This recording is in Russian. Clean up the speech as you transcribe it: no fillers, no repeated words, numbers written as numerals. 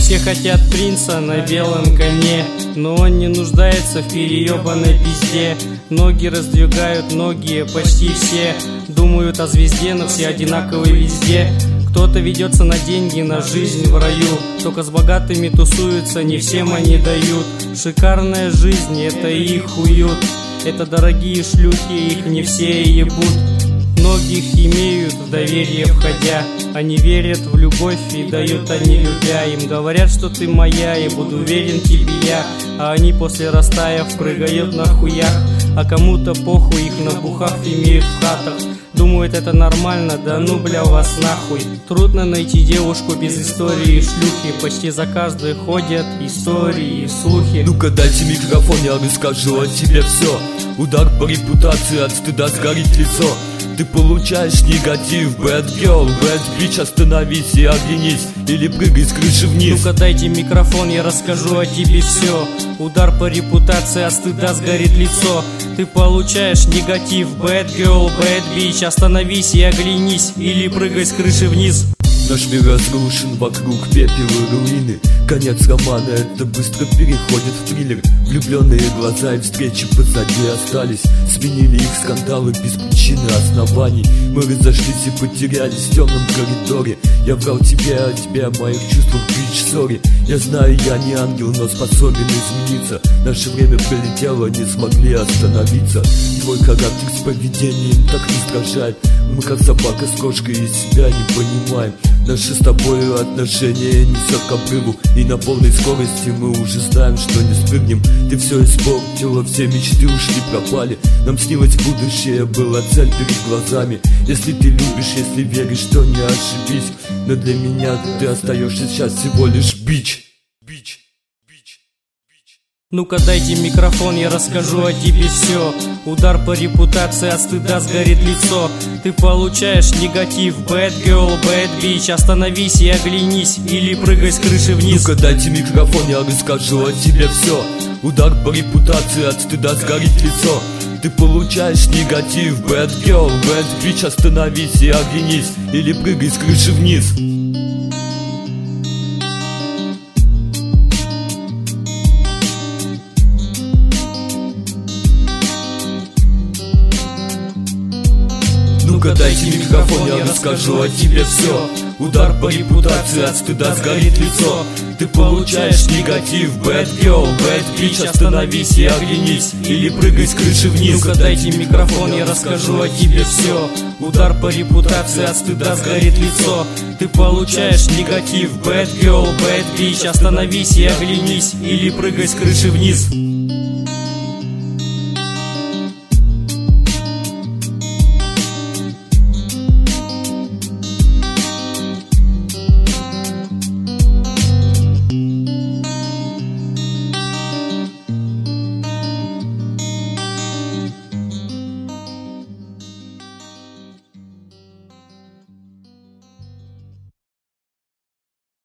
Все хотят принца на белом коне, но он не нуждается в переебанной пизде. Ноги раздвигают многие, почти все думают о звезде, но все одинаковые везде. Кто-то ведется на деньги, на жизнь в раю, только с богатыми тусуются, не всем они дают. Шикарная жизнь, это их уют, это дорогие шлюхи, их не все ебут. Многих имеют в доверие входя, они верят в любовь и дают они любя. Им говорят, что ты моя, и буду верен тебе я, а они после растаяв прыгают на хуях. А кому-то похуй, их на бухах имеют в хатах. Думают, это нормально, да ну бля вас нахуй. Трудно найти девушку без истории и шлюхи, почти за каждой ходят истории и слухи. Ну-ка дайте микрофон, я расскажу о тебе все. Удар по репутации, от стыда сгорит лицо. Ты получаешь негатив, bad girl, bad bitch. Остановись и оглянись, или прыгай с крыши вниз. Ну-ка дайте микрофон, я расскажу о тебе все. Удар по репутации, от стыда сгорит лицо. Ты получаешь негатив, bad girl, bad bitch. Остановись и оглянись, или прыгай с крыши вниз. Наш мир разрушен, вокруг пепел и руины. Конец романа, это быстро переходит в триллер. Влюбленные глаза и встречи позади остались. Сменили их скандалы без причины оснований. Мы разошлись и потерялись в темном коридоре. Я врал тебе, а тебе о моих чувствах, bitch, sorry. Я знаю, я не ангел, но способен измениться. Наше время пролетело, не смогли остановиться. Твой характер с поведением так раздражает. Мы как собака с кошкой и себя не понимаем. Наши с тобой отношения несет к обрыву, и на полной скорости мы уже знаем, что не спрыгнем. Ты все испортила, все мечты ушли, пропали. Нам снилось будущее, была цель перед глазами. Если ты любишь, если веришь, то не ошибись. Но для меня ты остаешься сейчас всего лишь бич. Ну-ка дайте микрофон, я расскажу о тебе все. Удар по репутации, от стыда сгорит лицо. Ты получаешь негатив, bad girl, bad bitch. Остановись и оглянись, или прыгай с крыши вниз. Ну-ка дайте микрофон, я расскажу о тебе все. Удар по репутации, от стыда сгорит лицо. Ты получаешь негатив, bad girl, bad bitch. Остановись и оглянись, или прыгай с крыши вниз. Ну-ка дайте микрофон, я расскажу о тебе все. Удар по репутации, от стыда сгорит лицо. Ты получаешь негатив, bad girl, bad bitch. Остановись и оглянись, или прыгай с крыши вниз. Ну-ка дайте микрофон, я расскажу о тебе все. Удар по репутации, от стыда сгорит лицо. Ты получаешь негатив, bad girl, bad bitch. Остановись и оглянись, или прыгай с крыши вниз.